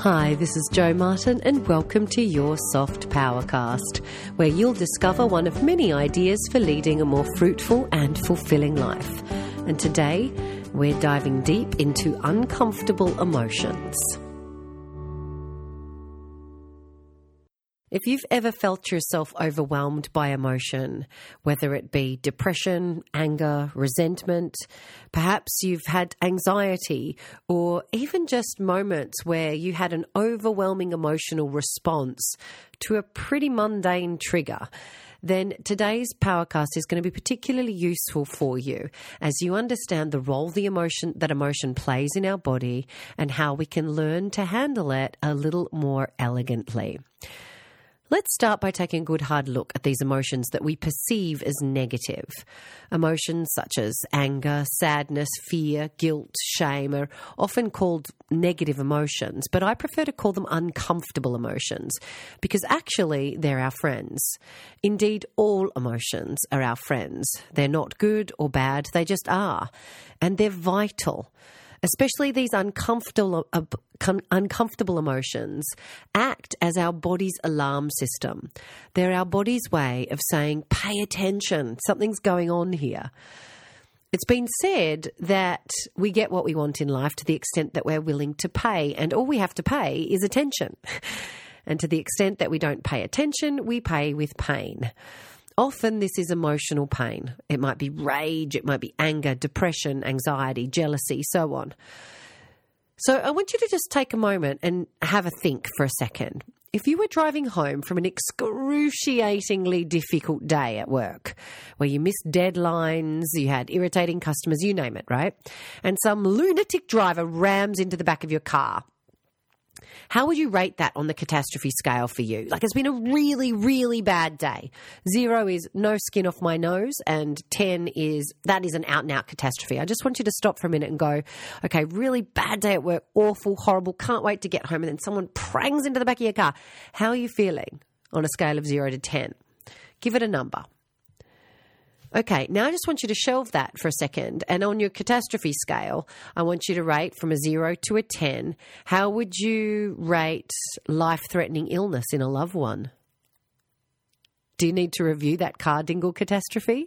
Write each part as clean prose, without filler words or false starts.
Hi, this is Jo Martin and welcome to your Soft Powercast, where you'll discover one of many ideas for leading a more fruitful and fulfilling life. And today, we're diving deep into uncomfortable emotions. If you've ever felt yourself overwhelmed by emotion, whether it be depression, anger, resentment, perhaps you've had anxiety, or even just moments where you had an overwhelming emotional response to a pretty mundane trigger, then today's Powercast is going to be particularly useful for you as you understand the role that emotion plays in our body and how we can learn to handle it a little more elegantly. Let's start by taking a good hard look at these emotions that we perceive as negative. Emotions such as anger, sadness, fear, guilt, shame are often called negative emotions, but I prefer to call them uncomfortable emotions because actually they're our friends. Indeed, all emotions are our friends. They're not good or bad, they just are. And they're vital. Especially these uncomfortable emotions act as our body's alarm system. They're our body's way of saying, pay attention, something's going on here. It's been said that we get what we want in life to the extent that we're willing to pay, and all we have to pay is attention. And to the extent that we don't pay attention, we pay with pain. Often this is emotional pain. It might be rage, it might be anger, depression, anxiety, jealousy, so on. So I want you to just take a moment and have a think for a second. If you were driving home from an excruciatingly difficult day at work, where you missed deadlines, you had irritating customers, you name it, right? And some lunatic driver rams into the back of your car, how would you rate that on the catastrophe scale for you? Like, it's been a really, really bad day. 0 is no skin off my nose, and 10 is that is an out-and-out catastrophe. I just want you to stop for a minute and go, okay, really bad day at work, awful, horrible, can't wait to get home, and then someone prangs into the back of your car. How are you feeling on a scale of 0 to 10? Give it a number. Okay, now I just want you to shelve that for a second. And on your catastrophe scale, I want you to rate from a 0 to a 10. How would you rate life-threatening illness in a loved one? Do you need to review that car dingle catastrophe?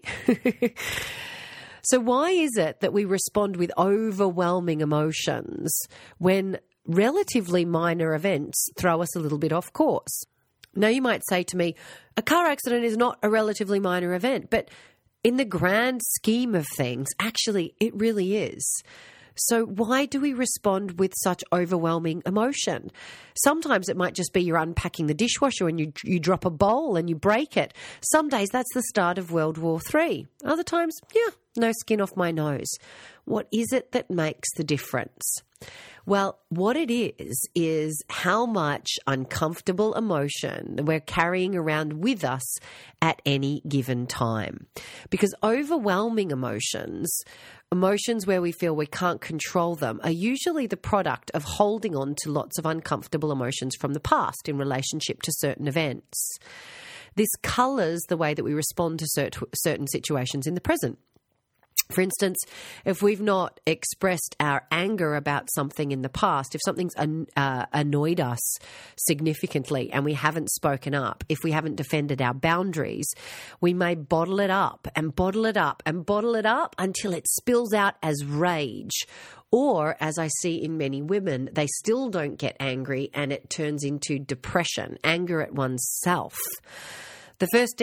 So why is it that we respond with overwhelming emotions when relatively minor events throw us a little bit off course? Now, you might say to me, a car accident is not a relatively minor event, but in the grand scheme of things, actually, it really is. So why do we respond with such overwhelming emotion? Sometimes it might just be you're unpacking the dishwasher and you drop a bowl and you break it. Some days that's the start of World War III. Other times, no skin off my nose. What is it that makes the difference? Well, what it is how much uncomfortable emotion we're carrying around with us at any given time. Because overwhelming emotions where we feel we can't control them, are usually the product of holding on to lots of uncomfortable emotions from the past in relationship to certain events. This colours the way that we respond to certain situations in the present. For instance, if we've not expressed our anger about something in the past, if something's annoyed us significantly and we haven't spoken up, if we haven't defended our boundaries, we may bottle it up and bottle it up and bottle it up until it spills out as rage. Or, as I see in many women, they still don't get angry and it turns into depression, anger at oneself. The first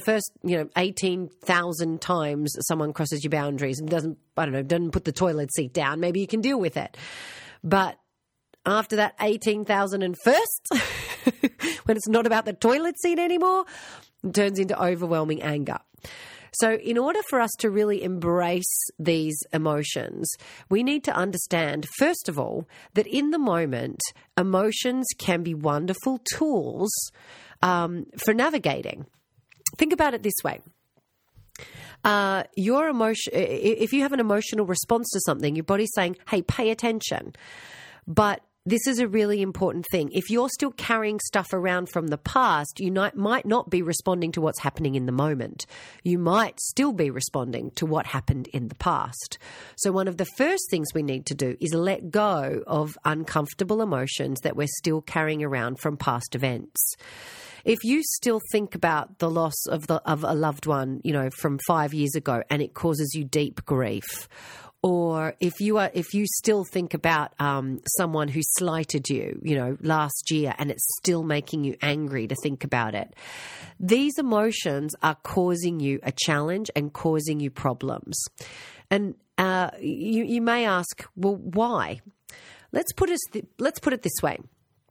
18,000 times someone crosses your boundaries and doesn't put the toilet seat down, maybe you can deal with it. But after that 18,001st, when it's not about the toilet seat anymore, it turns into overwhelming anger. So in order for us to really embrace these emotions, we need to understand, first of all, that in the moment, emotions can be wonderful tools for navigating. Think about it this way. Your emotion, if you have an emotional response to something, your body's saying, hey, pay attention. But this is a really important thing. If you're still carrying stuff around from the past, you might not be responding to what's happening in the moment. You might still be responding to what happened in the past. So one of the first things we need to do is let go of uncomfortable emotions that we're still carrying around from past events. If you still think about the loss of a loved one, from 5 years ago, and it causes you deep grief, or if you still think about someone who slighted you, last year, and it's still making you angry to think about it, these emotions are causing you a challenge and causing you problems. And you may ask, well, why? Let's put it this way.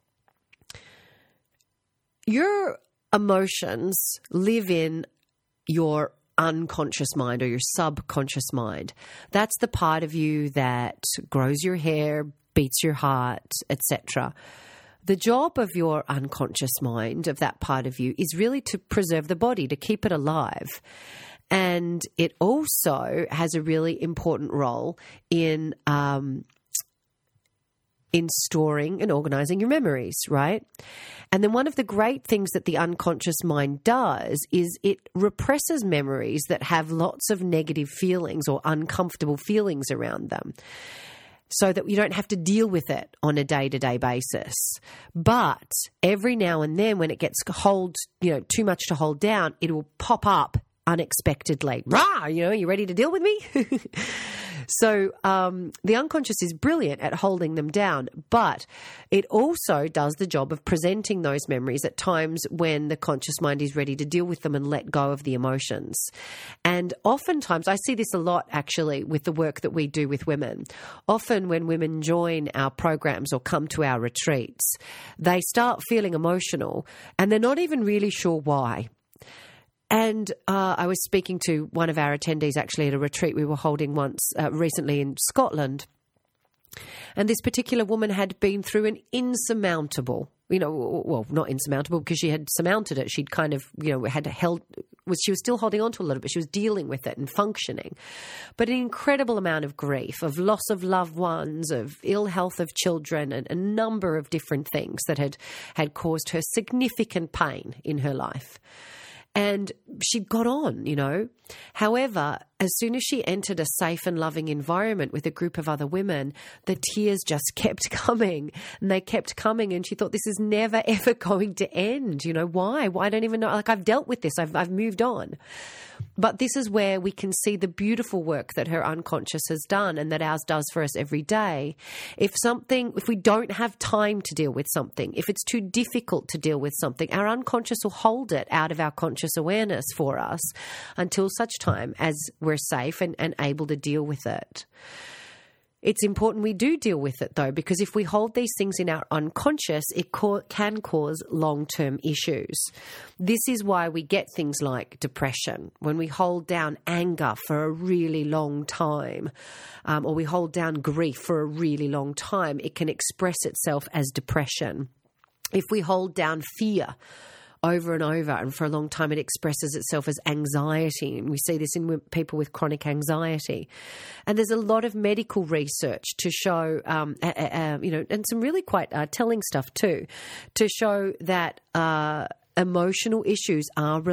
Your emotions live in your unconscious mind or your subconscious mind. That's the part of you that grows your hair, beats your heart, etc. The job of your unconscious mind, of that part of you, is really to preserve the body, to keep it alive. And it also has a really important role in storing and organizing your memories, right? And then one of the great things that the unconscious mind does is it represses memories that have lots of negative feelings or uncomfortable feelings around them, so that you don't have to deal with it on a day-to-day basis. But every now and then, when it gets too much to hold down, it will pop up unexpectedly. Rah! You ready to deal with me? So the unconscious is brilliant at holding them down, but it also does the job of presenting those memories at times when the conscious mind is ready to deal with them and let go of the emotions. And oftentimes, I see this a lot actually with the work that we do with women. Often when women join our programs or come to our retreats, they start feeling emotional and they're not even really sure why. And I was speaking to one of our attendees actually at a retreat we were holding once recently in Scotland. And this particular woman had been through an insurmountable, not insurmountable because she had surmounted it. She'd kind of, she was still holding on to a little bit. She was dealing with it and functioning. But an incredible amount of grief, of loss of loved ones, of ill health of children, and a number of different things that had caused her significant pain in her life. And she got on, However, as soon as she entered a safe and loving environment with a group of other women, the tears just kept coming and they kept coming. And she thought, this is never, ever going to end. Why? Why? I don't even know. I've dealt with this. I've moved on. But this is where we can see the beautiful work that her unconscious has done and that ours does for us every day. If we don't have time to deal with something, if it's too difficult to deal with something, our unconscious will hold it out of our conscious awareness for us until such time as we're safe and able to deal with it. It's important we do deal with it, though, because if we hold these things in our unconscious, it can cause long-term issues. This is why we get things like depression. When we hold down anger for a really long time, or we hold down grief for a really long time, it can express itself as depression. If we hold down fear over and over, and for a long time it expresses itself as anxiety. And we see this in people with chronic anxiety. And there's a lot of medical research to show, and some really quite telling stuff too, to show that emotional issues can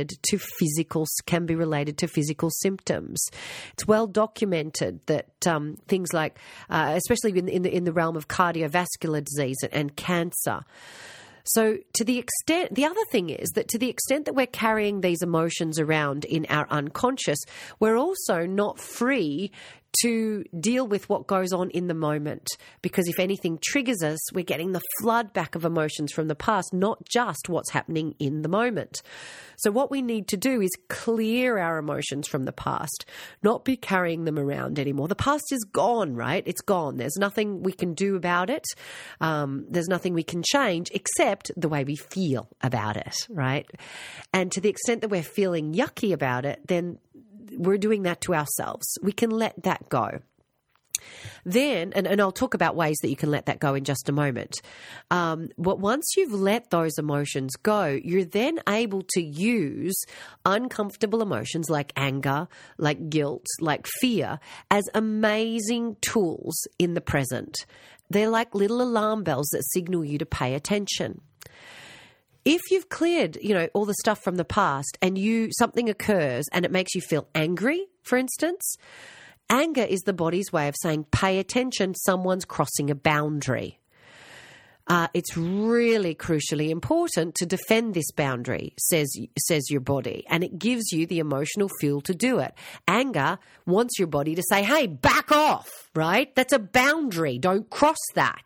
be related to physical symptoms. It's well documented that things like, especially in the realm of cardiovascular disease and cancer. So the other thing is that to the extent that we're carrying these emotions around in our unconscious, we're also not free to deal with what goes on in the moment. Because if anything triggers us, we're getting the flood back of emotions from the past, not just what's happening in the moment. So what we need to do is clear our emotions from the past, not be carrying them around anymore. The past is gone, right? It's gone. There's nothing we can do about it. There's nothing we can change except the way we feel about it, right? And to the extent that we're feeling yucky about it, then we're doing that to ourselves. We can let that go. Then, and I'll talk about ways that you can let that go in just a moment. But once you've let those emotions go, you're then able to use uncomfortable emotions like anger, like guilt, like fear as amazing tools in the present. they're like little alarm bells that signal you to pay attention. If you've cleared, all the stuff from the past and something occurs and it makes you feel angry, for instance, anger is the body's way of saying, pay attention, someone's crossing a boundary. It's really crucially important to defend this boundary, says your body, and it gives you the emotional fuel to do it. Anger wants your body to say, hey, back off, right? That's a boundary. Don't cross that.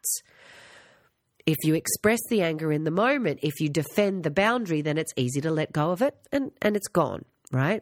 If you express the anger in the moment, if you defend the boundary, then it's easy to let go of it and it's gone, right?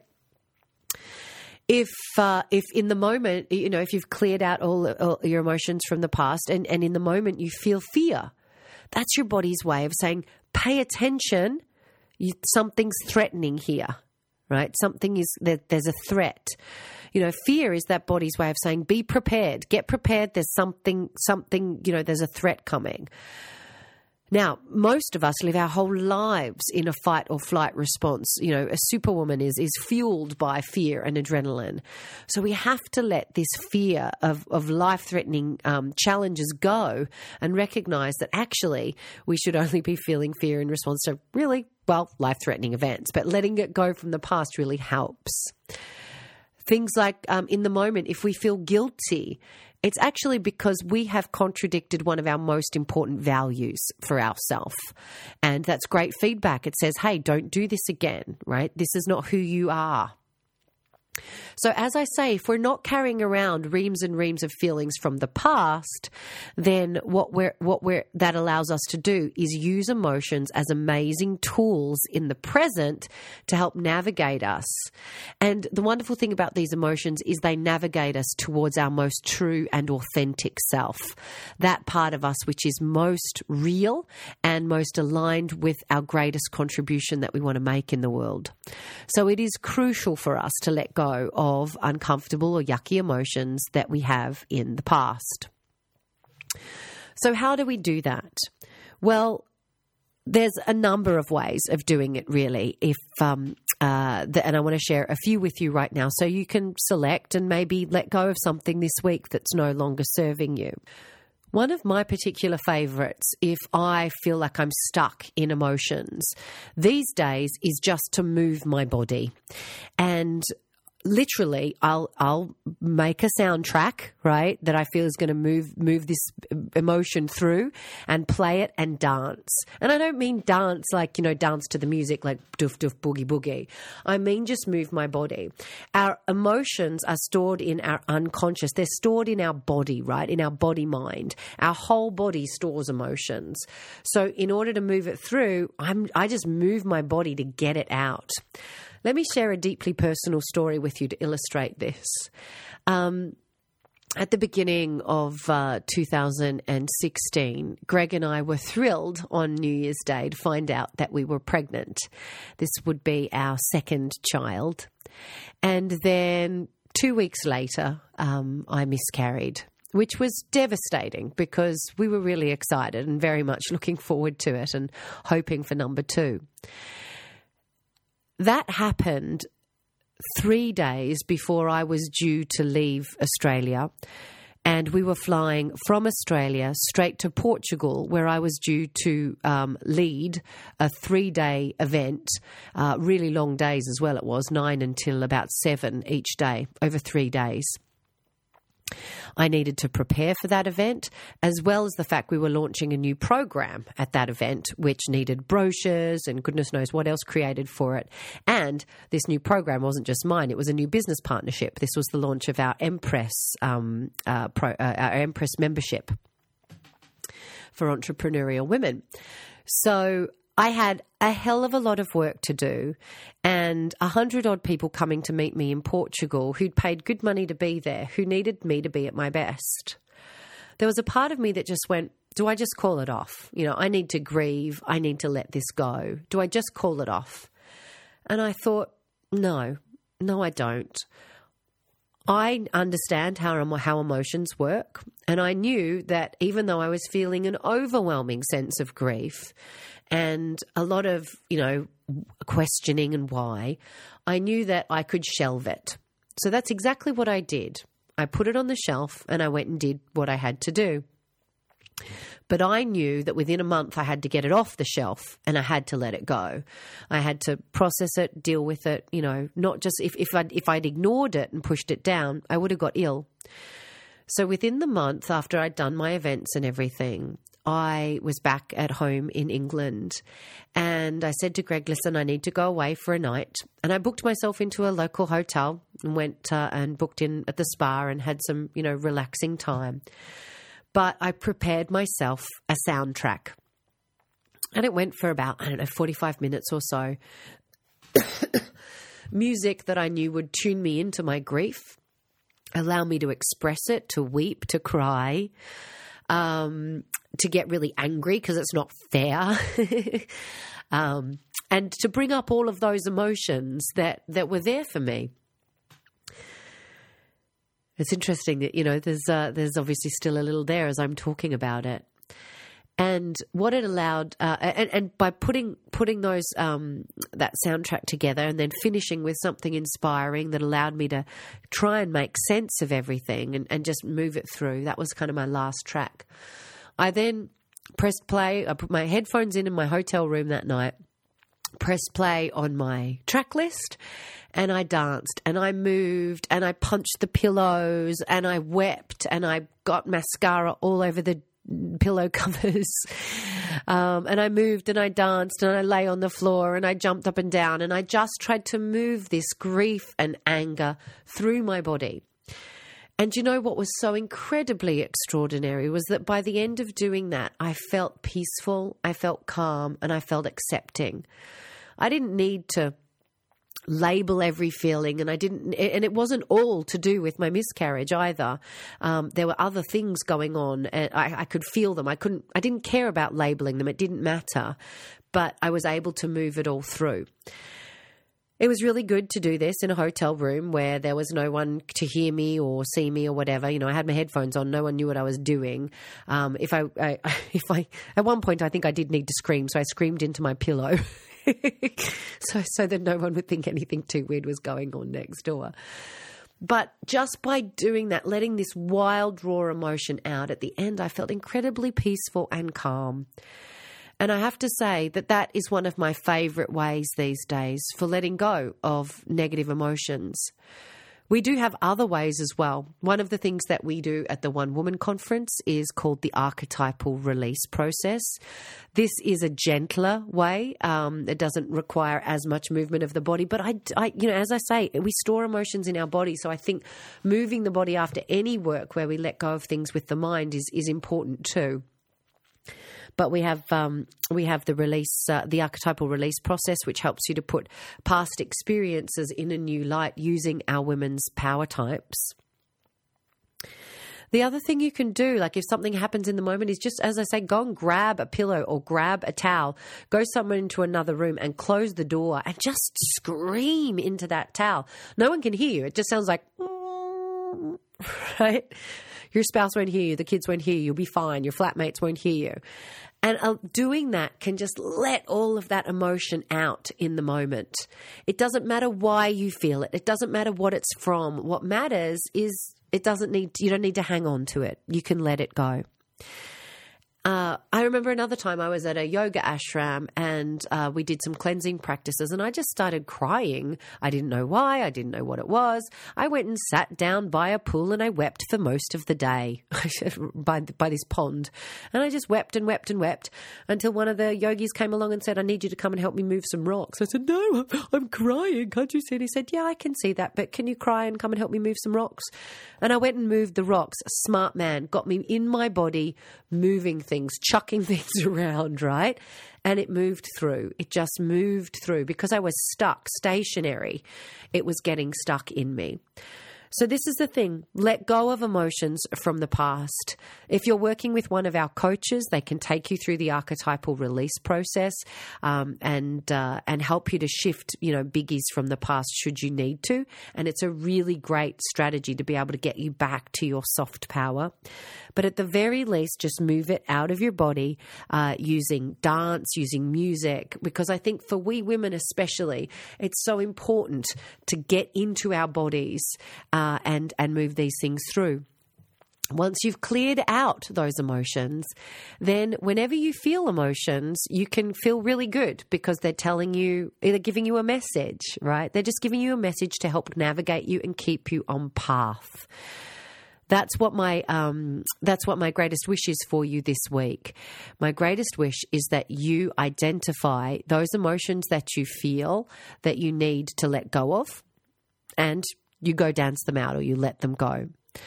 If in the moment, if you've cleared out all your emotions from the past and in the moment you feel fear, that's your body's way of saying, pay attention, something's threatening here, right? There's a threat. Fear is that body's way of saying, be prepared, get prepared, there's something, there's a threat coming. Now, most of us live our whole lives in a fight or flight response. A superwoman is fueled by fear and adrenaline. So we have to let this fear of life-threatening challenges go and recognize that actually we should only be feeling fear in response to really, life-threatening events. But letting it go from the past really helps. Things like in the moment, if we feel guilty, it's actually because we have contradicted one of our most important values for ourselves. And that's great feedback. It says, hey, don't do this again, right? This is not who you are. So as I say, if we're not carrying around reams and reams of feelings from the past, then what that allows us to do is use emotions as amazing tools in the present to help navigate us. And the wonderful thing about these emotions is they navigate us towards our most true and authentic self, that part of us which is most real and most aligned with our greatest contribution that we want to make in the world. So it is crucial for us to let go of uncomfortable or yucky emotions that we have in the past. So how do we do that? Well, there's a number of ways of doing it, really. And I want to share a few with you right now so you can select and maybe let go of something this week that's no longer serving you. One of my particular favorites, if I feel like I'm stuck in emotions these days, is just to move my body. And literally, I'll make a soundtrack, right, that I feel is going to move this emotion through and play it and dance. And I don't mean dance like, dance to the music like doof doof boogie boogie. I mean just move my body. Our emotions are stored in our unconscious. They're stored in our body, right, in our body mind. Our whole body stores emotions. So in order to move it through, I just move my body to get it out. Let me share a deeply personal story with you to illustrate this. At the beginning of 2016, Greg and I were thrilled on New Year's Day to find out that we were pregnant. This would be our second child. And then 2 weeks later, I miscarried, which was devastating because we were really excited and very much looking forward to it and hoping for number 2. That happened 3 days before I was due to leave Australia, and we were flying from Australia straight to Portugal, where I was due to lead a 3-day event, really long days as well it was, 9 until about 7 each day, over 3 days. I needed to prepare for that event, as well as the fact we were launching a new program at that event, which needed brochures and goodness knows what else created for it. And this new program wasn't just mine. It was a new business partnership. This was the launch of our Empress, our Empress membership for entrepreneurial women. So I had a hell of a lot of work to do and 100-odd people coming to meet me in Portugal who'd paid good money to be there, who needed me to be at my best. There was a part of me that just went, do I just call it off? I need to grieve. I need to let this go. Do I just call it off? And I thought, no, I don't. I understand how emotions work, and I knew that even though I was feeling an overwhelming sense of grief and a lot of, questioning and why, I knew that I could shelve it. So that's exactly what I did. I put it on the shelf and I went and did what I had to do. But I knew that within a month I had to get it off the shelf and I had to let it go. I had to process it, deal with it, not just if I'd ignored it and pushed it down, I would have got ill. So within the month after I'd done my events and everything, I was back at home in England and I said to Greg, listen, I need to go away for a night. And I booked myself into a local hotel and went and booked in at the spa and had some, relaxing time. But I prepared myself a soundtrack and it went for about, 45 minutes or so. Music that I knew would tune me into my grief, allow me to express it, to weep, to cry, to get really angry because it's not fair, and to bring up all of those emotions that were there for me. It's interesting that, there's obviously still a little there as I'm talking about it. And what it allowed, and by putting those that soundtrack together and then finishing with something inspiring that allowed me to try and make sense of everything and just move it through, that was kind of my last track. I then pressed play. I put my headphones in my hotel room that night, pressed play on my track list, and I danced and I moved and I punched the pillows and I wept and I got mascara all over the pillow covers, and I moved and I danced and I lay on the floor and I jumped up and down and I just tried to move this grief and anger through my body. And what was so incredibly extraordinary was that by the end of doing that, I felt peaceful, I felt calm, and I felt accepting. I didn't need to label every feeling, and it wasn't all to do with my miscarriage either. There were other things going on, and I could feel them. I didn't care about labeling them. It didn't matter, but I was able to move it all through. It was really good to do this in a hotel room where there was no one to hear me or see me or whatever. I had my headphones on. No one knew what I was doing. If I at one point I think I did need to scream, so I screamed into my pillow. so that no one would think anything too weird was going on next door. But just by doing that, letting this wild, raw emotion out at the end, I felt incredibly peaceful and calm. And I have to say that is one of my favorite ways these days for letting go of negative emotions. We do have other ways as well. One of the things that we do at the One Woman Conference is called the archetypal release process. This is a gentler way. It doesn't require as much movement of the body. But as I say, we store emotions in our body. So I think moving the body after any work where we let go of things with the mind is important too. But we have the release, the archetypal release process, which helps you to put past experiences in a new light using our women's power types. The other thing you can do, like if something happens in the moment, is just, as I say, go and grab a pillow or grab a towel, go somewhere into another room and close the door and just scream into that towel. No one can hear you. It just sounds like, right? Your spouse won't hear you. The kids won't hear you. You'll be fine. Your flatmates won't hear you. And doing that can just let all of that emotion out in the moment. It doesn't matter why you feel it. It doesn't matter what it's from. What matters is you don't need to hang on to it. You can let it go. I remember another time I was at a yoga ashram and we did some cleansing practices and I just started crying. I didn't know why. I didn't know what it was. I went and sat down by a pool and I wept for most of the day by this pond. And I just wept and wept and wept until one of the yogis came along and said, I need you to come and help me move some rocks. I said, no, I'm crying. Can't you see it? He said, yeah, I can see that, but can you cry and come and help me move some rocks? And I went and moved the rocks. A smart man got me in my body, moving things, chucking things around, right? And it moved through. It just moved through because I was stuck, stationary. It was getting stuck in me. So this is the thing. Let go of emotions from the past. If you're working with one of our coaches, they can take you through the archetypal release process and help you to shift, biggies from the past should you need to. And it's a really great strategy to be able to get you back to your soft power. But at the very least, just move it out of your body using dance, using music, because I think for we women especially, it's so important to get into our bodies and move these things through. Once you've cleared out those emotions, then whenever you feel emotions, you can feel really good because they're telling you, they're giving you a message, right? They're just giving you a message to help navigate you and keep you on path. That's what my greatest wish is for you this week. My greatest wish is that you identify those emotions that you feel that you need to let go of, and you go dance them out or you let them go.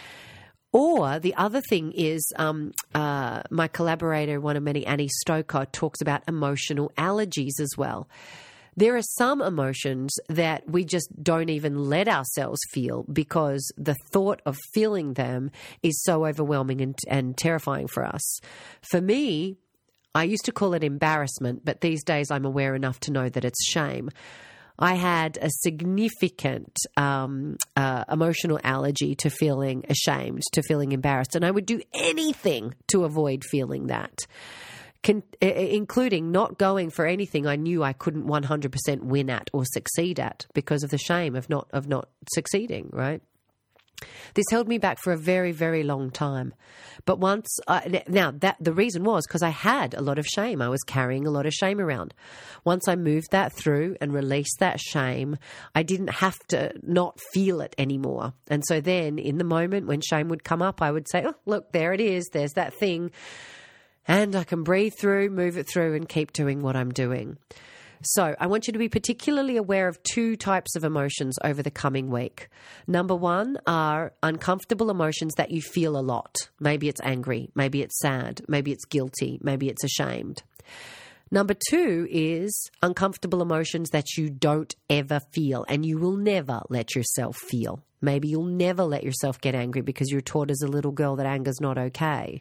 Or the other thing is my collaborator, one of many, Annie Stoker, talks about emotional allergies as well. There are some emotions that we just don't even let ourselves feel because the thought of feeling them is so overwhelming and terrifying for us. For me, I used to call it embarrassment, but these days I'm aware enough to know that it's shame. I had a significant emotional allergy to feeling ashamed, to feeling embarrassed, and I would do anything to avoid feeling that, including not going for anything I knew I couldn't 100% win at or succeed at because of the shame of not succeeding, right? This held me back for a very, very long time. But the reason was because I had a lot of shame. I was carrying a lot of shame around. Once I moved that through and released that shame, I didn't have to not feel it anymore. And so then in the moment when shame would come up, I would say, oh, look, there it is. There's that thing. And I can breathe through, move it through, and keep doing what I'm doing. So I want you to be particularly aware of two types of emotions over the coming week. Number one are uncomfortable emotions that you feel a lot. Maybe it's angry, maybe it's sad, maybe it's guilty, maybe it's ashamed. Number two is uncomfortable emotions that you don't ever feel and you will never let yourself feel. Maybe you'll never let yourself get angry because you're taught as a little girl that anger's not okay.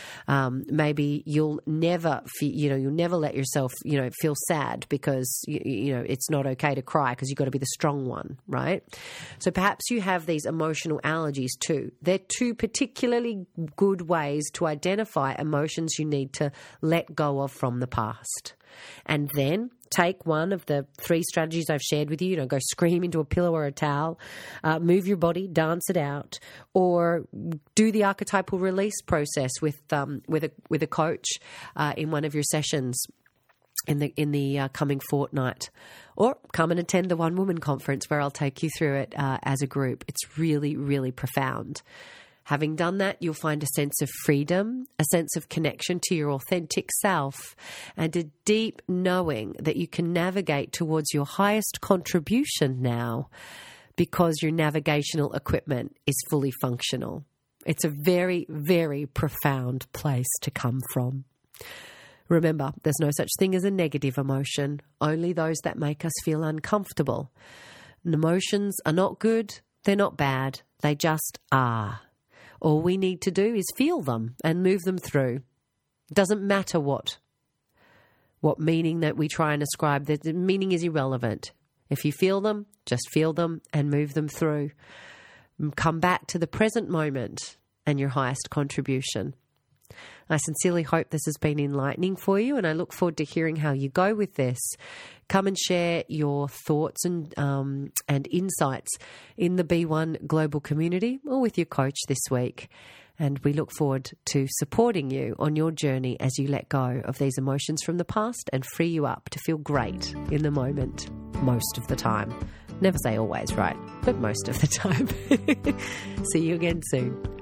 Maybe you'll never, you'll never let yourself, feel sad because, it's not okay to cry because you've got to be the strong one, right? So perhaps you have these emotional allergies too. They're two particularly good ways to identify emotions you need to let go of from the past. And then take one of the 3 strategies I've shared with you. Go scream into a pillow or a towel, move your body, dance it out, or do the archetypal release process with a coach in one of your sessions in the coming fortnight, or come and attend the One Woman Conference where I'll take you through it as a group. It's really, really profound. Having done that, you'll find a sense of freedom, a sense of connection to your authentic self, and a deep knowing that you can navigate towards your highest contribution now because your navigational equipment is fully functional. It's a very, very profound place to come from. Remember, there's no such thing as a negative emotion, only those that make us feel uncomfortable. And emotions are not good, they're not bad, they just are. All we need to do is feel them and move them through. It doesn't matter what meaning that we try and ascribe. The meaning is irrelevant. If you feel them, just feel them and move them through. Come back to the present moment and your highest contribution. I sincerely hope this has been enlightening for you, and I look forward to hearing how you go with this. Come and share your thoughts and insights in the B1 Global community or with your coach this week. And we look forward to supporting you on your journey as you let go of these emotions from the past and free you up to feel great in the moment most of the time. Never say always, right? But most of the time. See you again soon.